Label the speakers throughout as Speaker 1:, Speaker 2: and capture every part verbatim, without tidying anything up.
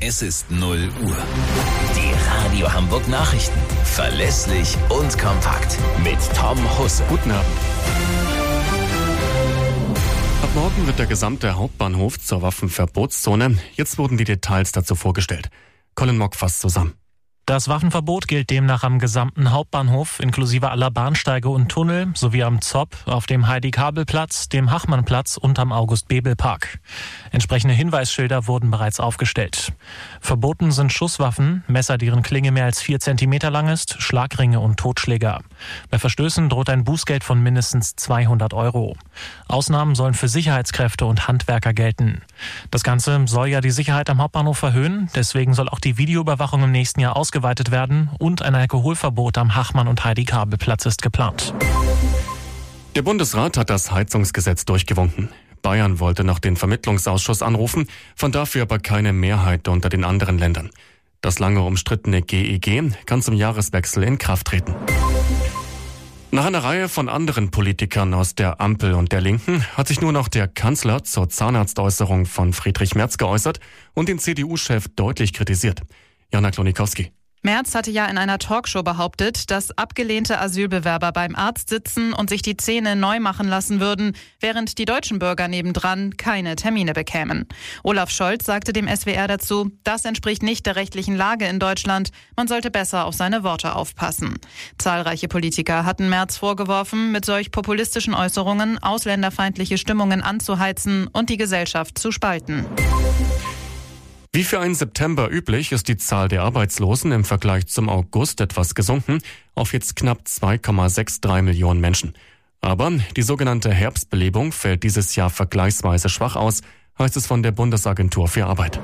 Speaker 1: Es ist null Uhr. Die Radio Hamburg Nachrichten. Verlässlich und kompakt. Mit Tom Husse.
Speaker 2: Guten Abend. Ab morgen wird der gesamte Hauptbahnhof zur Waffenverbotszone. Jetzt wurden die Details dazu vorgestellt. Colin Mock fasst zusammen.
Speaker 3: Das Waffenverbot gilt demnach am gesamten Hauptbahnhof, inklusive aller Bahnsteige und Tunnel, sowie am Zopp, auf dem Heidi-Kabel-Platz, dem Hachmannplatz und am August-Bebel-Park. Entsprechende Hinweisschilder wurden bereits aufgestellt. Verboten sind Schusswaffen, Messer, deren Klinge mehr als vier Zentimeter lang ist, Schlagringe und Totschläger. Bei Verstößen droht ein Bußgeld von mindestens zweihundert Euro. Ausnahmen sollen für Sicherheitskräfte und Handwerker gelten. Das Ganze soll ja die Sicherheit am Hauptbahnhof erhöhen, deswegen soll auch die Videoüberwachung im nächsten Jahr ausgeweitet werden und ein Alkoholverbot am Hachmann- und Heidi-Kabel-Platz ist geplant.
Speaker 2: Der Bundesrat hat das Heizungsgesetz durchgewunken. Bayern wollte noch den Vermittlungsausschuss anrufen, fand dafür aber keine Mehrheit unter den anderen Ländern. Das lange umstrittene G E G kann zum Jahreswechsel in Kraft treten. Nach einer Reihe von anderen Politikern aus der Ampel und der Linken hat sich nur noch der Kanzler zur Zahnarztäußerung von Friedrich Merz geäußert und den C D U-Chef deutlich kritisiert. Jana Klonikowski.
Speaker 4: Merz hatte ja in einer Talkshow behauptet, dass abgelehnte Asylbewerber beim Arzt sitzen und sich die Zähne neu machen lassen würden, während die deutschen Bürger nebendran keine Termine bekämen. Olaf Scholz sagte dem S W R dazu, das entspricht nicht der rechtlichen Lage in Deutschland, man sollte besser auf seine Worte aufpassen. Zahlreiche Politiker hatten Merz vorgeworfen, mit solch populistischen Äußerungen ausländerfeindliche Stimmungen anzuheizen und die Gesellschaft zu spalten.
Speaker 2: Wie für einen September üblich ist die Zahl der Arbeitslosen im Vergleich zum August etwas gesunken, auf jetzt knapp zwei Komma dreiundsechzig Millionen Menschen. Aber die sogenannte Herbstbelebung fällt dieses Jahr vergleichsweise schwach aus, heißt es von der Bundesagentur für Arbeit.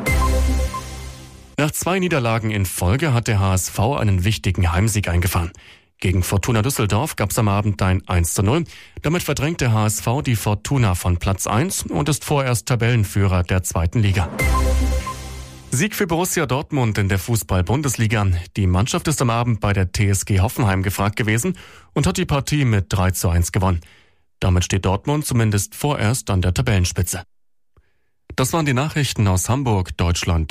Speaker 2: Nach zwei Niederlagen in Folge hat der H S V einen wichtigen Heimsieg eingefahren. Gegen Fortuna Düsseldorf gab es am Abend ein eins zu null. Damit verdrängt der H S V die Fortuna von Platz eins und ist vorerst Tabellenführer der zweiten Liga. Sieg für Borussia Dortmund in der Fußball-Bundesliga. Die Mannschaft ist am Abend bei der T S G Hoffenheim gefragt gewesen und hat die Partie mit drei zu eins gewonnen. Damit steht Dortmund zumindest vorerst an der Tabellenspitze. Das waren die Nachrichten aus Hamburg, Deutschland.